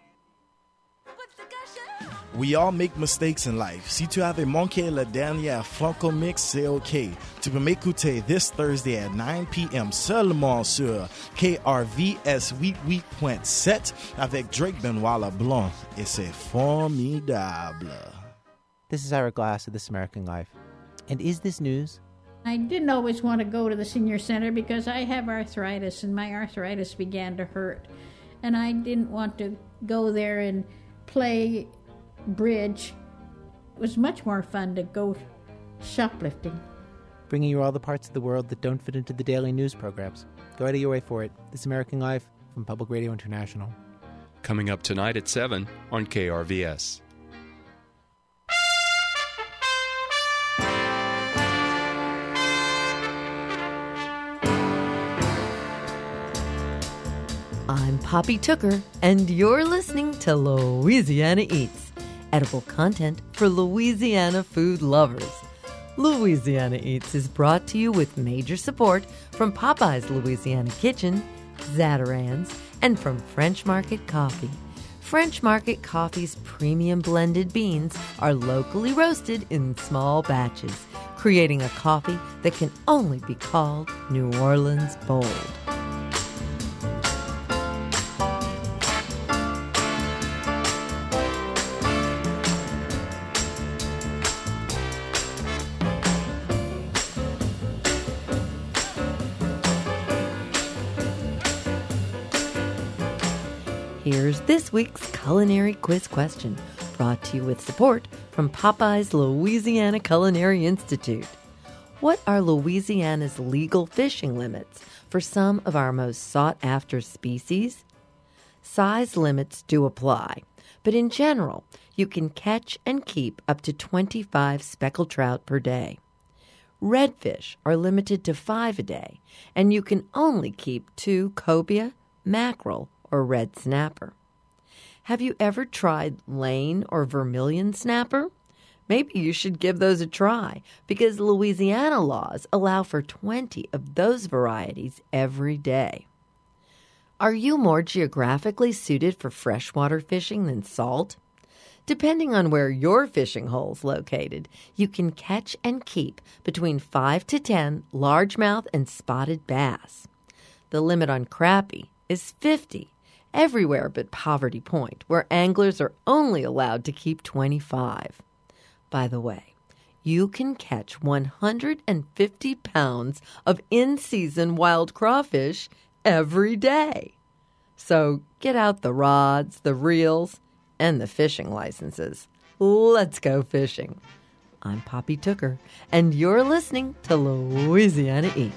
E: We all make mistakes in life. Si tu avais manqué la dernière Franco Mix, c'est OK. Tu peux m'écouter this Thursday at 9 p.m. seulement sur KRVS 88.7 avec Drake Benoit LeBlanc. Et c'est formidable.
W: This is Ira Glass of This American Life. And is this news?
X: I didn't always want to go to the senior center because I have arthritis, and my arthritis began to hurt. And I didn't want to go there and play bridge. It was much more fun to go shoplifting.
W: Bringing you all the parts of the world that don't fit into the daily news programs. Go out of your way for it. This American Life from Public Radio International.
M: Coming up tonight at 7 on KRVS.
A: I'm Poppy Tooker, and you're listening to Louisiana Eats, edible content for Louisiana food lovers. Louisiana Eats is brought to you with major support from Popeye's Louisiana Kitchen, Zatarain's, and from French Market Coffee. French Market Coffee's premium blended beans are locally roasted in small batches, creating a coffee that can only be called New Orleans bold. Here's this week's culinary quiz question, brought to you with support from Popeye's Louisiana Culinary Institute. What are Louisiana's legal fishing limits for some of our most sought-after species? Size limits do apply, but in general, you can catch and keep up to 25 speckled trout per day. Redfish are limited to 5 a day, and you can only keep 2 cobia, mackerel, or red snapper. Have you ever tried Lane or vermilion snapper? Maybe you should give those a try, because Louisiana laws allow for 20 of those varieties every day. Are you more geographically suited for freshwater fishing than salt? Depending on where your fishing hole's located, you can catch and keep between 5 to 10 largemouth and spotted bass. The limit on crappie is 50, everywhere but Poverty Point, where anglers are only allowed to keep 25. By the way, you can catch 150 pounds of in-season wild crawfish every day. So get out the rods, the reels, and the fishing licenses. Let's go fishing. I'm Poppy Tooker, and you're listening to Louisiana Eats.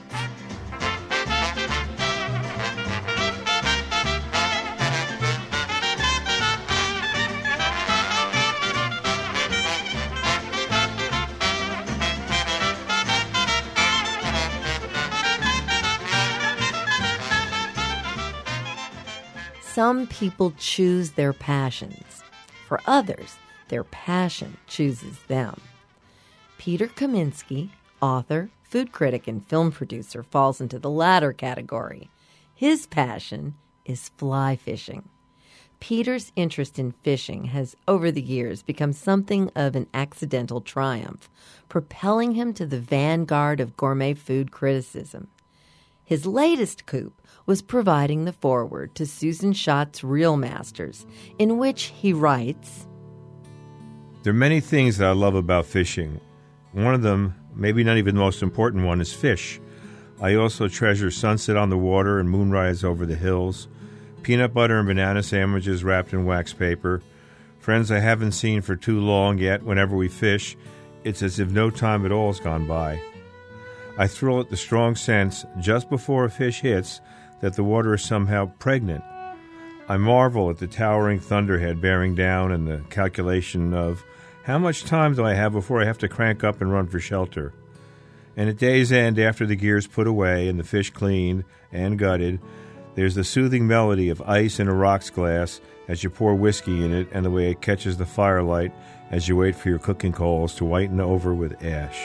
A: Some people choose their passions. For others, their passion chooses them. Peter Kaminsky, author, food critic, and film producer, falls into the latter category. His passion is fly fishing. Peter's interest in fishing has, over the years, become something of an accidental triumph, propelling him to the vanguard of gourmet food criticism. His latest coup was providing the foreword to Susan Schott's Reel Masters, in which he writes,
D: "There are many things that I love about fishing. One of them, maybe not even the most important one, is fish. I also treasure sunset on the water and moonrise over the hills, peanut butter and banana sandwiches wrapped in wax paper, friends I haven't seen for too long, yet whenever we fish, it's as if no time at all has gone by. I thrill at the strong sense, just before a fish hits, that the water is somehow pregnant. I marvel at the towering thunderhead bearing down and the calculation of how much time do I have before I have to crank up and run for shelter. And at day's end, after the gear's put away and the fish cleaned and gutted, there's the soothing melody of ice in a rocks glass as you pour whiskey in it, and the way it catches the firelight as you wait for your cooking coals to whiten over with ash."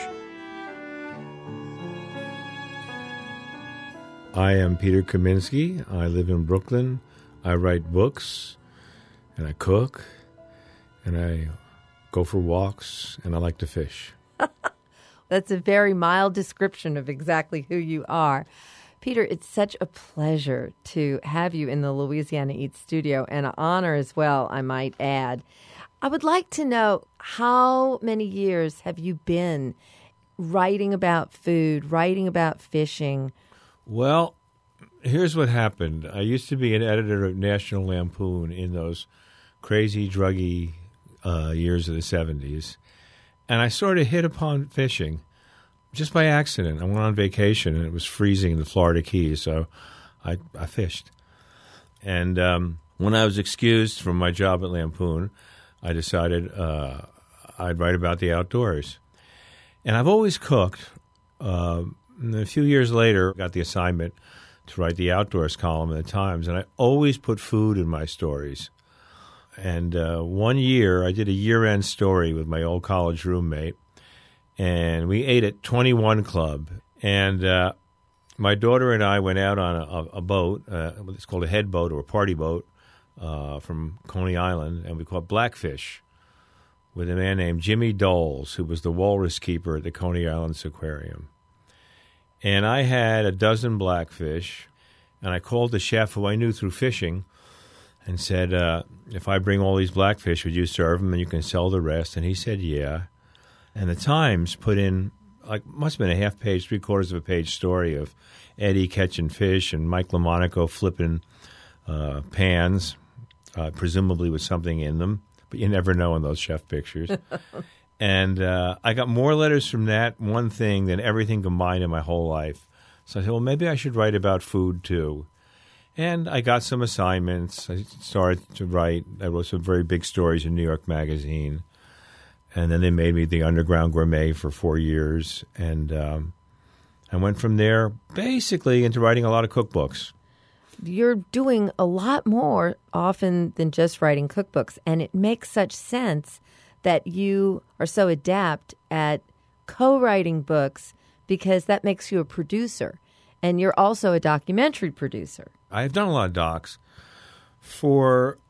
D: I am Peter Kaminsky. I live in Brooklyn. I write books, and I cook, and I go for walks, and I like to fish.
A: That's a very mild description of exactly who you are. Peter, it's such a pleasure to have you in the Louisiana Eats studio, and an honor as well, I might add. I would like to know, how many years have you been writing about food, writing about fishing?
D: Well, here's what happened. I used to be an editor of National Lampoon in those crazy, druggy years of the 70s. And I sort of hit upon fishing just by accident. I went on vacation, and it was freezing in the Florida Keys, so I fished. And when I was excused from my job at Lampoon, I decided I'd write about the outdoors. And I've always cooked. A few years later, I got the assignment to write the outdoors column in the Times, and I always put food in my stories. And one year, I did a year-end story with my old college roommate, and we ate at 21 Club. And my daughter and I went out on a boat, it's called a head boat or a party boat, from Coney Island, and we caught blackfish with a man named Jimmy Doles, who was the walrus keeper at the Coney Islands Aquarium. And I had a dozen blackfish, and I called the chef who I knew through fishing and said, if I bring all these blackfish, would you serve them and you can sell the rest? And he said, yeah. And the Times put in, must have been a half-page, three-quarters of a page story of Eddie catching fish and Mike LaMonaco flipping pans, presumably with something in them. But you never know in those chef pictures. And I got more letters from that one thing than everything combined in my whole life. So I said, well, maybe I should write about food too. And I got some assignments. I started to write. I wrote some very big stories in New York Magazine. And then they made me the Underground Gourmet for 4 years. And I went from there basically into writing a lot of cookbooks.
A: You're doing a lot more often than just writing cookbooks. And it makes such sense that you are so adept at co-writing books because that makes you a producer. And you're also a documentary producer.
D: I've done a lot of docs. For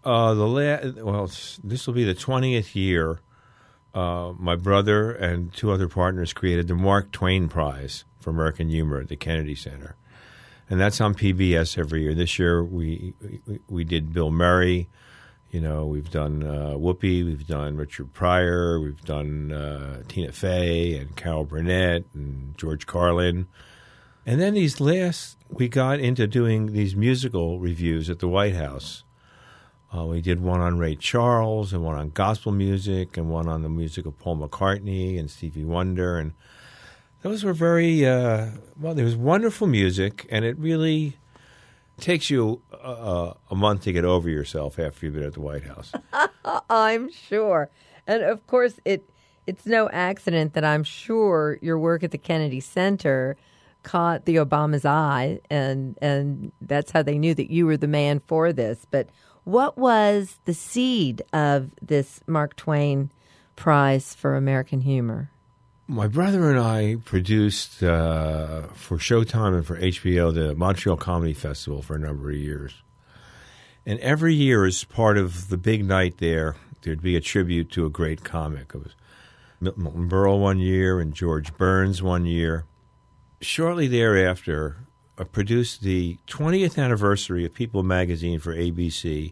D: this will be the 20th year. My brother and 2 other partners created the Mark Twain Prize for American Humor at the Kennedy Center. And that's on PBS every year. This year we did Bill Murray. You know, we've done Whoopi, we've done Richard Pryor, we've done Tina Fey and Carol Burnett and George Carlin. And then we got into doing these musical reviews at the White House. We did one on Ray Charles and one on gospel music and one on the music of Paul McCartney and Stevie Wonder. And those were very, there was wonderful music, and it really takes you a month to get over yourself after you've been at the White House.
A: I'm sure. And, of course, it's no accident that I'm sure your work at the Kennedy Center caught the Obamas' eye, and that's how they knew that you were the man for this. But what was the seed of this Mark Twain Prize for American Humor?
D: My brother and I produced for Showtime and for HBO the Montreal Comedy Festival for a number of years. And every year, as part of the big night there'd be a tribute to a great comic. It was Milton Berle one year and George Burns one year. Shortly thereafter, I produced the 20th anniversary of People magazine for ABC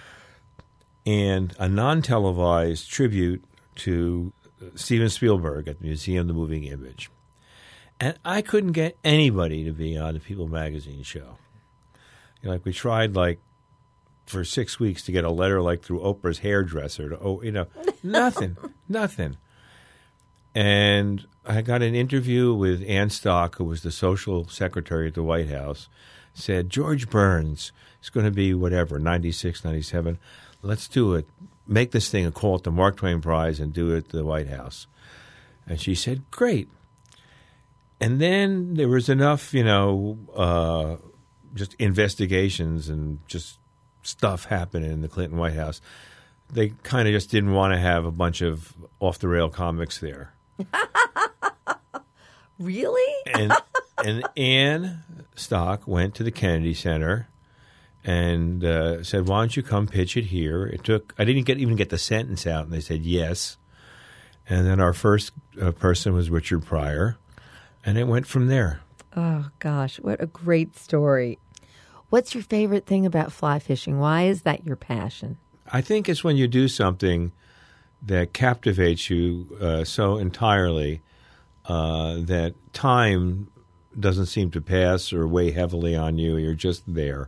D: and a non-televised tribute to Steven Spielberg at the Museum of the Moving Image. And I couldn't get anybody to be on the People magazine show. You know, we tried for 6 weeks to get a letter through Oprah's hairdresser nothing. And I got an interview with Ann Stock, who was the social secretary at the White House, said, George Burns is going to be 96, 97. Let's do it. Make this thing and call it the Mark Twain Prize and do it at the White House. And she said, great. And then there was enough, just investigations and just stuff happening in the Clinton White House. They kind of just didn't want to have a bunch of off-the-rail comics there.
A: Really?
D: And Ann Stock went to the Kennedy Center and said, why don't you come pitch it here? I didn't even get the sentence out, and they said yes. And then our first person was Richard Pryor, and it went from there.
A: Oh, gosh, what a great story. What's your favorite thing about fly fishing? Why is that your passion?
D: I think it's when you do something that captivates you so entirely that time doesn't seem to pass or weigh heavily on you. You're just there.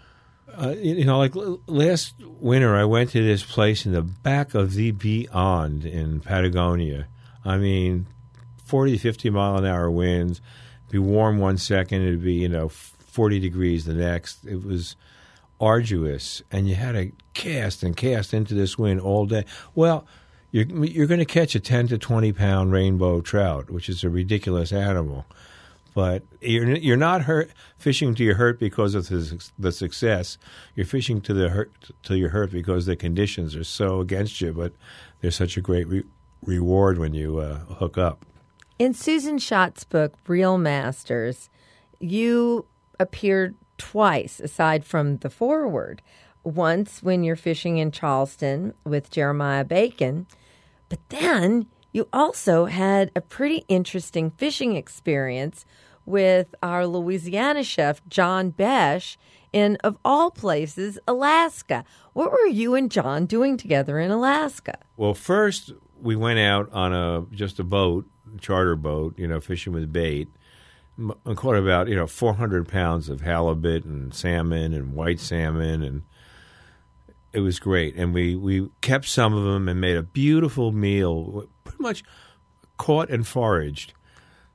D: Last winter, I went to this place in the back of the Beyond in Patagonia. I mean, 40 to 50 mile an hour winds. It'd be warm one second. It'd be, 40 degrees the next. It was arduous, and you had to cast into this wind all day. Well, you're going to catch a 10 to 20 pound rainbow trout, which is a ridiculous animal. But you're not fishing to your hurt because of the success. You're fishing to your hurt because the conditions are so against you. But there's such a great reward when you hook up.
A: In Susan Schott's book, Reel Masters, you appeared twice, aside from the foreword. Once when you're fishing in Charleston with Jeremiah Bacon, but then you also had a pretty interesting fishing experience with our Louisiana chef, John Besh, in, of all places, Alaska. What were you and John doing together in Alaska?
D: Well, first we went out on a boat, charter boat, fishing with bait. I caught about 400 pounds of halibut and salmon and white salmon, and it was great. And we kept some of them and made a beautiful meal, pretty much caught and foraged.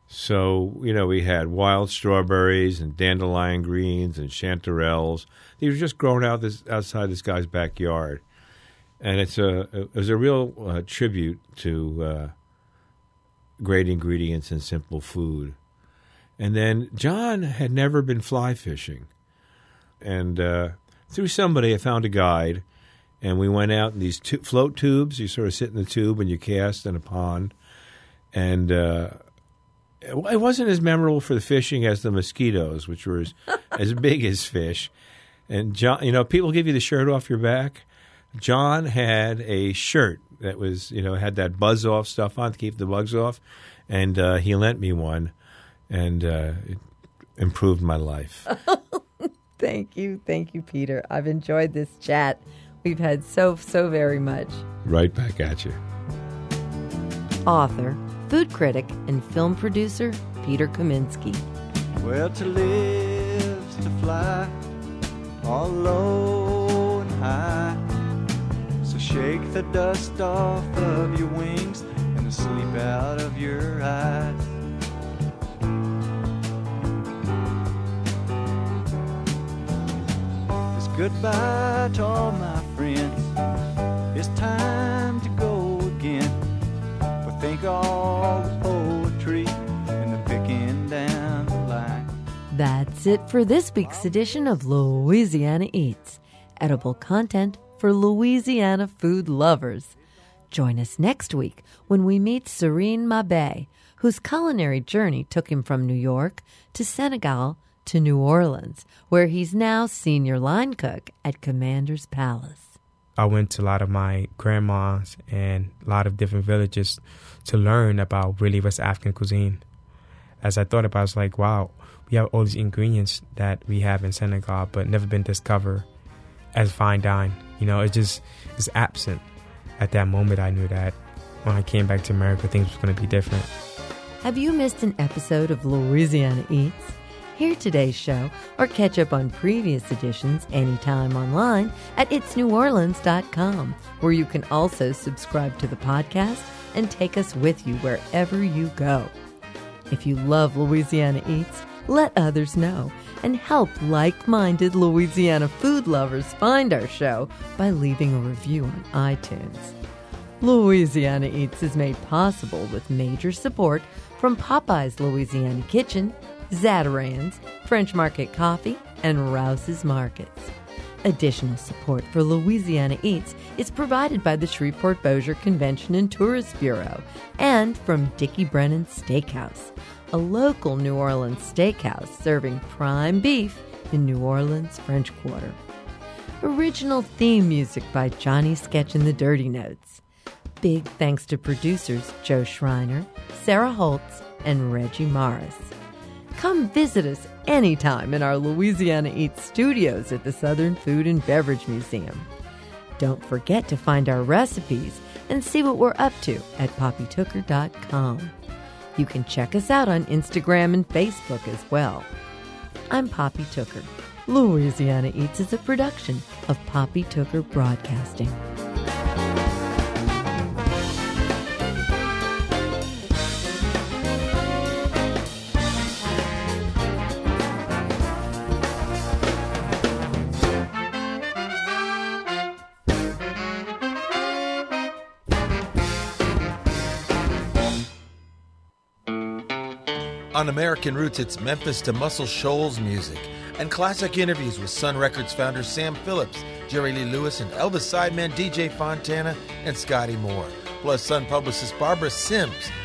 D: So, we had wild strawberries and dandelion greens and chanterelles. These were just grown outside this guy's backyard. And it was a real tribute to great ingredients and simple food. And then John had never been fly fishing. And through somebody, I found a guide, and we went out in these float tubes. You sort of sit in the tube and you cast in a pond. And it wasn't as memorable for the fishing as the mosquitoes, which were as big as fish. And John, people give you the shirt off your back. John had a shirt that was, had that buzz off stuff on to keep the bugs off, and he lent me one, and it improved my life.
A: Thank you, Peter. I've enjoyed this chat. We've had so very much.
D: Right back at you.
A: Author, food critic, and film producer Peter Kaminsky.
F: Well, to live's to fly, all low and high. So shake the dust off of your wings and the sleep out of your eyes. It's goodbye to all my friends. It's time to go again. But think all the poetry and the picking down the line.
A: That's it for this week's edition of Louisiana Eats. Edible content for Louisiana food lovers. Join us next week when we meet Serene Mabe, whose culinary journey took him from New York to Senegal to New Orleans, where he's now senior line cook at Commander's Palace.
G: I went to a lot of my grandmas and a lot of different villages to learn about really West African cuisine. As I thought about it, I was like, wow, we have all these ingredients that we have in Senegal but never been discovered as fine dine. It's absent. At that moment, I knew that when I came back to America, things were going to be different.
A: Have you missed an episode of Louisiana Eats? Hear today's show or catch up on previous editions anytime online at itsneworleans.com, where you can also subscribe to the podcast and take us with you wherever you go. If you love Louisiana Eats, let others know and help like-minded Louisiana food lovers find our show by leaving a review on iTunes. Louisiana Eats is made possible with major support from Popeye's Louisiana Kitchen, Zatarain's, French Market Coffee, and Rouse's Markets. Additional support for Louisiana Eats is provided by the Shreveport Bossier Convention and Tourist Bureau and from Dickie Brennan's Steakhouse, a local New Orleans steakhouse serving prime beef in New Orleans' French Quarter. Original theme music by Johnny Sketch and the Dirty Notes. Big thanks to producers Joe Schreiner, Sarah Holtz, and Reggie Morris. Come visit us anytime in our Louisiana Eats studios at the Southern Food and Beverage Museum. Don't forget to find our recipes and see what we're up to at poppytooker.com. You can check us out on Instagram and Facebook as well. I'm Poppy Tooker. Louisiana Eats is a production of Poppy Tooker Broadcasting.
H: On American Roots, it's Memphis to Muscle Shoals music and classic interviews with Sun Records founder Sam Phillips, Jerry Lee Lewis, and Elvis Sideman DJ Fontana and Scotty Moore. Plus Sun publicist Barbara Sims